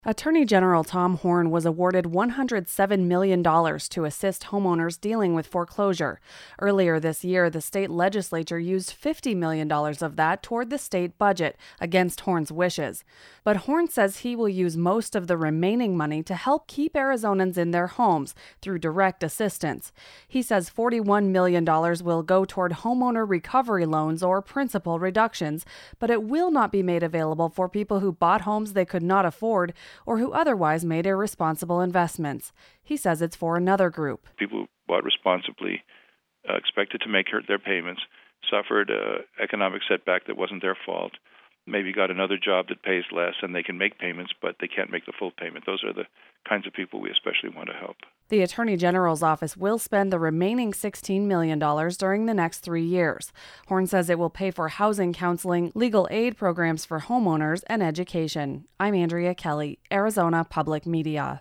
Attorney General Tom Horne was awarded $107 million to assist homeowners dealing with foreclosure. Earlier this year, the state legislature used $50 million of that toward the state budget, against Horne's wishes. But Horne says he will use most of the remaining money to help keep Arizonans in their homes through direct assistance. He says $41 million will go toward homeowner recovery loans or principal reductions, but it will not be made available for people who bought homes they could not afford or who otherwise made irresponsible investments. He says it's for another group. People who bought responsibly, expected to make their payments, suffered an economic setback that wasn't their fault, maybe got another job that pays less and they can make payments, but they can't make the full payment. Those are the kinds of people we especially want to help. The Attorney General's office will spend the remaining $16 million during the next 3 years. Horne says it will pay for housing counseling, legal aid programs for homeowners, and education. I'm Andrea Kelly, Arizona Public Media.